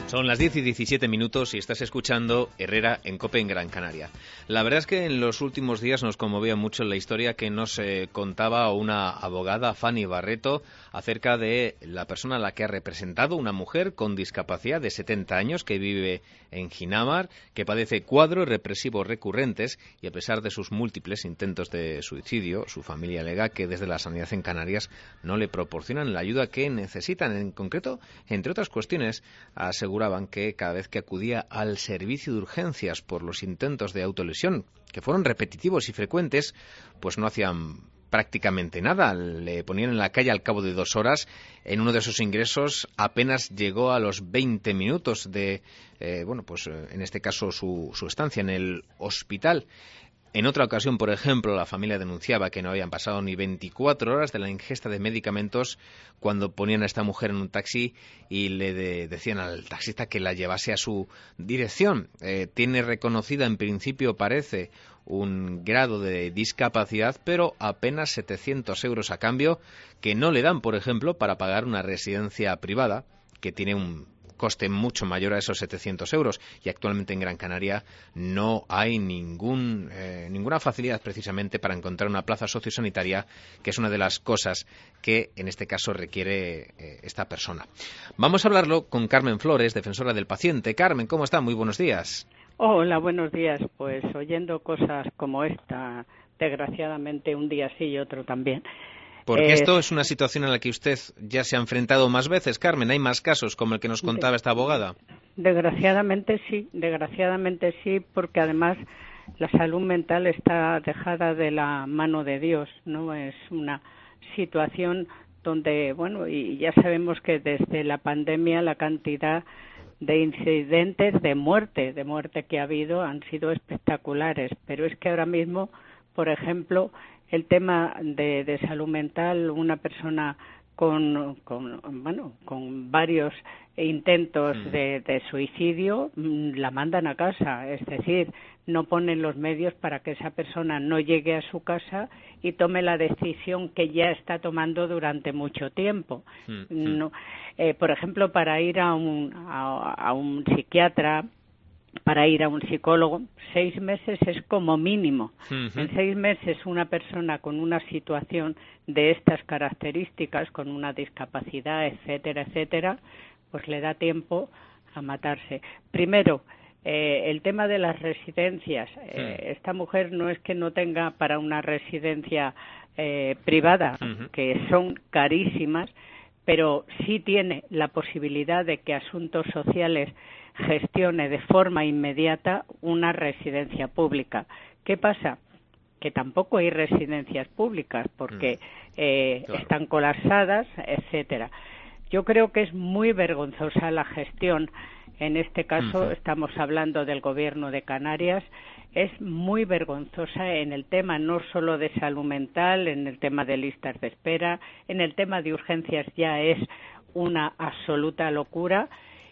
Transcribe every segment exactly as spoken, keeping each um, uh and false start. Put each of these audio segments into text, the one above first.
Son las diez y diecisiete minutos y estás escuchando Herrera en COPE en Gran Canaria. La verdad es que en los últimos días nos conmovía mucho la historia que nos eh, contaba una abogada, Fanny Barreto, acerca de la persona a la que ha representado, una mujer con discapacidad de setenta años que vive en Ginamar, que padece cuadros represivos recurrentes y a pesar de sus múltiples intentos de suicidio, su familia alega que desde la sanidad en Canarias no le proporcionan la ayuda que necesitan. En concreto, entre otras cuestiones, aseguraban que cada vez que acudía al servicio de urgencias por los intentos de autolesión, que fueron repetitivos y frecuentes, pues no hacían prácticamente nada. Le ponían en la calle al cabo de dos horas. En uno de esos ingresos apenas llegó a los veinte minutos de, eh, bueno, pues en este caso su, su estancia en el hospital. En otra ocasión, por ejemplo, la familia denunciaba que no habían pasado ni veinticuatro horas de la ingesta de medicamentos cuando ponían a esta mujer en un taxi y le de, decían al taxista que la llevase a su dirección. Eh, tiene reconocida, en principio parece, un grado de discapacidad, pero apenas setecientos euros a cambio que no le dan, por ejemplo, para pagar una residencia privada que tiene un coste mucho mayor a esos setecientos euros, y actualmente en Gran Canaria no hay ningún, eh, ninguna facilidad precisamente para encontrar una plaza sociosanitaria, que es una de las cosas que en este caso requiere eh, esta persona. Vamos a hablarlo con Carmen Flores, defensora del paciente. Carmen, ¿cómo está? Muy buenos días. Hola, buenos días. Pues oyendo cosas como esta, desgraciadamente un día sí y otro también. Porque eh, esto es una situación en la que usted ya se ha enfrentado más veces, Carmen. ¿Hay más casos como el que nos contaba esta abogada? Desgraciadamente sí, desgraciadamente sí, porque además la salud mental está dejada de la mano de Dios, ¿no? Es una situación donde, bueno, y ya sabemos que desde la pandemia la cantidad de incidentes de muerte, de muerte que ha habido han sido espectaculares, pero es que ahora mismo, por ejemplo, el tema de, de salud mental, una persona con, con bueno, con varios intentos mm. de, de suicidio, la mandan a casa, es decir, no ponen los medios para que esa persona no llegue a su casa y tome la decisión que ya está tomando durante mucho tiempo. Mm. No, eh, por ejemplo, para ir a un, a, a un psiquiatra, para ir a un psicólogo, seis meses es como mínimo. Uh-huh. En seis meses una persona con una situación de estas características, con una discapacidad, etcétera, etcétera, pues le da tiempo a matarse. Primero, eh, el tema de las residencias. Eh, uh-huh. Esta mujer no es que no tenga para una residencia eh, privada, uh-huh. que son carísimas, pero sí tiene la posibilidad de que Asuntos Sociales gestione de forma inmediata una residencia pública. ¿Qué pasa? Que tampoco hay residencias públicas porque eh, claro. están colapsadas, etcétera. Yo creo que es muy vergonzosa la gestión. En este caso uh-huh. estamos hablando del Gobierno de Canarias. Es muy vergonzosa en el tema no solo de salud mental, en el tema de listas de espera, en el tema de urgencias ya es una absoluta locura.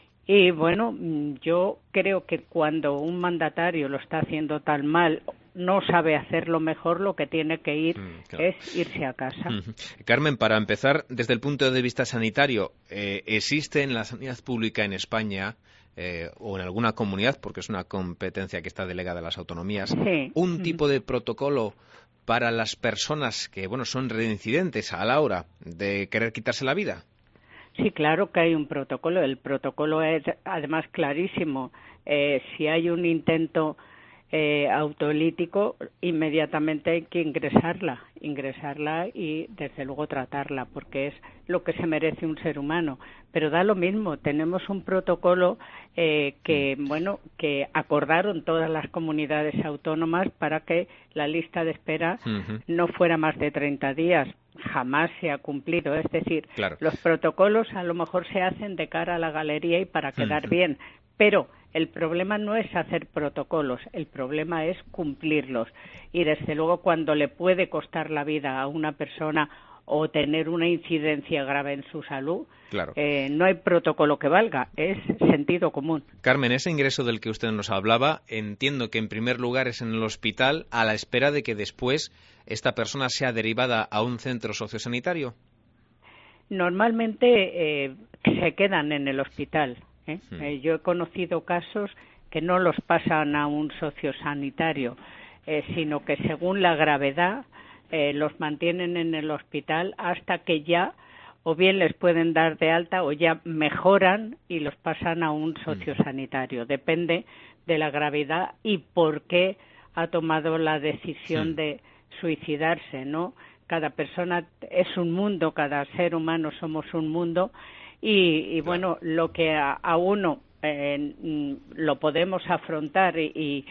Y bueno, yo creo que cuando un mandatario lo está haciendo tan mal, no sabe hacerlo mejor, lo que tiene que ir mm, claro. es irse a casa. Mm. Carmen, para empezar, desde el punto de vista sanitario, eh, ¿existe en la sanidad pública en España eh, o en alguna comunidad, porque es una competencia que está delegada a las autonomías, sí. un mm. tipo de protocolo para las personas que, bueno, son reincidentes a la hora de querer quitarse la vida? Sí, claro que hay un protocolo. El protocolo es, además, clarísimo. Eh, si hay un intento eh, autolítico, inmediatamente hay que ingresarla, ingresarla y, desde luego, tratarla, porque es lo que se merece un ser humano. Pero da lo mismo. Tenemos un protocolo eh, que, bueno, que acordaron todas las comunidades autónomas para que la lista de espera uh-huh. no fuera más de treinta días. Jamás se ha cumplido, es decir, claro. los protocolos a lo mejor se hacen de cara a la galería y para quedar uh-huh. bien, pero el problema no es hacer protocolos, el problema es cumplirlos. Y desde luego cuando le puede costar la vida a una persona o tener una incidencia grave en su salud, claro. eh, no hay protocolo que valga, es sentido común. Carmen, ese ingreso del que usted nos hablaba, entiendo que en primer lugar es en el hospital a la espera de que después esta persona sea derivada a un centro sociosanitario. Normalmente eh, se quedan en el hospital, ¿eh? Mm. Eh, yo he conocido casos que no los pasan a un sociosanitario, eh, sino que según la gravedad eh, los mantienen en el hospital hasta que ya o bien les pueden dar de alta o ya mejoran y los pasan a un sociosanitario. Depende de la gravedad y por qué ha tomado la decisión sí. de suicidarse, ¿no? Cada persona es un mundo, cada ser humano somos un mundo y, y bueno, lo que a, a uno eh, lo podemos afrontar y, y,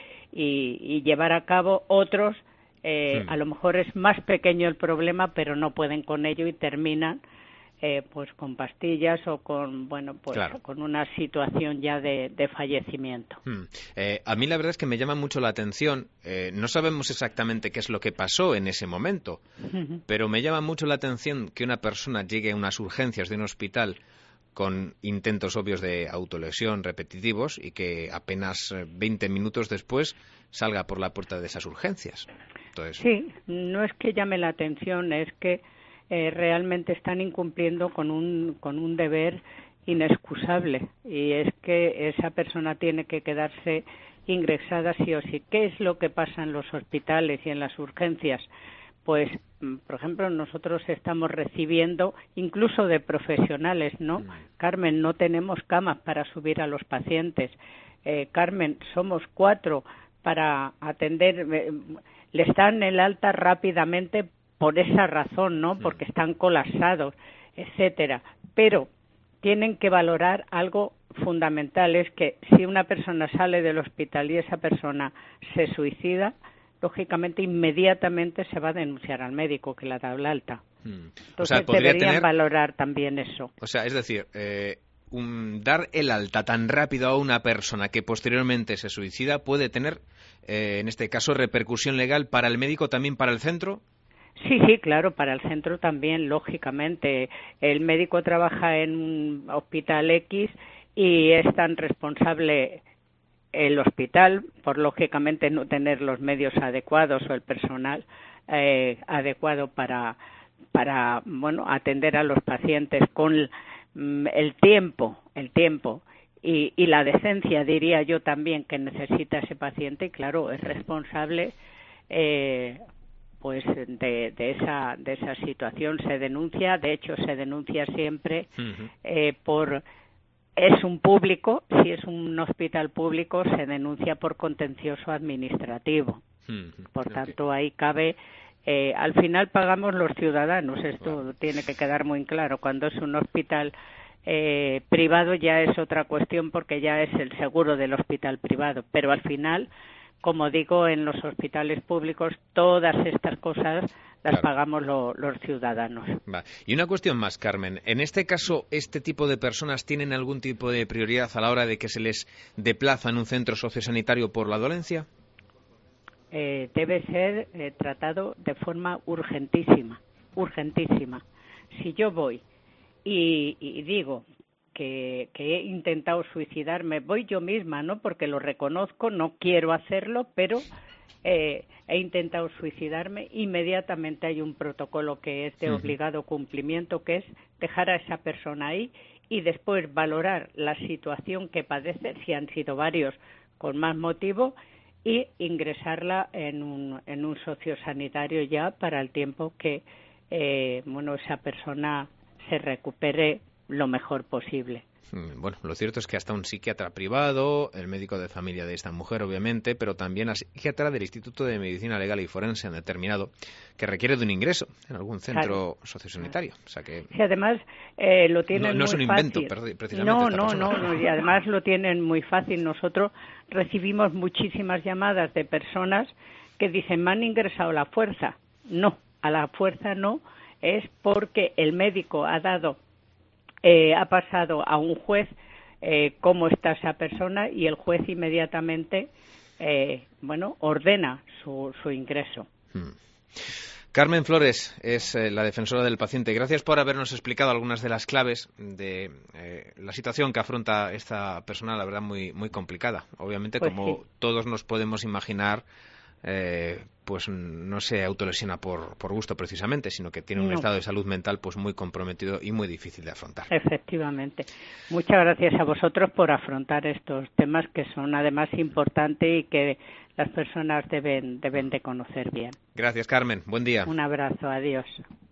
y llevar a cabo, otros eh, sí. a lo mejor es más pequeño el problema, pero no pueden con ello y terminan Eh, pues con pastillas o con bueno pues claro. con una situación ya de, de fallecimiento. Hmm. Eh, a mí la verdad es que me llama mucho la atención. Eh, no sabemos exactamente qué es lo que pasó en ese momento, uh-huh. pero me llama mucho la atención que una persona llegue a unas urgencias de un hospital con intentos obvios de autolesión repetitivos y que apenas veinte minutos después salga por la puerta de esas urgencias. Entonces... Sí, no es que llame la atención, es que Eh, realmente están incumpliendo con un con un deber inexcusable y es que esa persona tiene que quedarse ingresada sí o sí. ¿Qué es lo que pasa en los hospitales y en las urgencias? Pues, por ejemplo, nosotros estamos recibiendo incluso de profesionales, ¿no? Mm. Carmen, no tenemos camas para subir a los pacientes. Eh, Carmen, somos cuatro para atender. Eh, les dan el alta rápidamente por esa razón, ¿no? Porque están colapsados, etcétera. Pero tienen que valorar algo fundamental, es que si una persona sale del hospital y esa persona se suicida, lógicamente inmediatamente se va a denunciar al médico que le ha dado la alta. Hmm. Entonces o sea, deberían tener... valorar también eso. O sea, es decir, eh, un, dar el alta tan rápido a una persona que posteriormente se suicida puede tener, eh, en este caso, repercusión legal para el médico, también para el centro. Sí, sí, claro, para el centro también, lógicamente. El médico trabaja en un hospital X y es tan responsable el hospital por, lógicamente, no tener los medios adecuados o el personal eh, adecuado para, para, bueno, atender a los pacientes con mm, el tiempo, el tiempo y, y la decencia, diría yo también, que necesita ese paciente y, claro, es responsable eh, pues de, de esa de esa situación. Se denuncia, de hecho se denuncia siempre uh-huh. eh, por es un público, si es un hospital público se denuncia por contencioso administrativo. Uh-huh. Por okay. tanto ahí cabe eh, al final pagamos los ciudadanos, esto wow. tiene que quedar muy claro. Cuando es un hospital eh, privado ya es otra cuestión porque ya es el seguro del hospital privado, pero al final, como digo, en los hospitales públicos todas estas cosas las claro. pagamos lo, los ciudadanos. Va. Y una cuestión más, Carmen. En este caso, ¿este tipo de personas tienen algún tipo de prioridad a la hora de que se les desplaza en un centro sociosanitario por la dolencia? Eh, debe ser eh, tratado de forma urgentísima, urgentísima. Si yo voy y, y digo Que, que he intentado suicidarme, voy yo misma, ¿no? Porque lo reconozco, no quiero hacerlo, pero eh, he intentado suicidarme, inmediatamente hay un protocolo que es de uh-huh. obligado cumplimiento, que es dejar a esa persona ahí y después valorar la situación que padece, si han sido varios con más motivo, y ingresarla en un, en un sociosanitario ya para el tiempo que eh, bueno, esa persona se recupere lo mejor posible. Bueno, lo cierto es que hasta un psiquiatra privado, el médico de familia de esta mujer, obviamente, pero también la psiquiatra del Instituto de Medicina Legal y Forense han determinado que requiere de un ingreso en algún centro claro. sociosanitario. O sea que... Sí, además eh, lo tienen no, no muy es un invento, fácil. precisamente. No, no, no, no, y además lo tienen muy fácil. Nosotros recibimos muchísimas llamadas de personas que dicen, me han ingresado a la fuerza. No, a la fuerza no, es porque el médico ha dado Eh, ha pasado a un juez eh, cómo está esa persona y el juez inmediatamente eh, bueno ordena su, su ingreso. Hmm. Carmen Flores es eh, la defensora del paciente. Gracias por habernos explicado algunas de las claves de eh, la situación que afronta esta persona, la verdad muy muy complicada. Obviamente, pues como sí. todos nos podemos imaginar, eh, pues no se autolesiona por, por gusto precisamente, sino que tiene un No. estado de salud mental pues muy comprometido y muy difícil de afrontar. Efectivamente. Muchas gracias a vosotros por afrontar estos temas que son además importantes y que las personas deben, deben de conocer bien. Gracias, Carmen. Buen día. Un abrazo. Adiós.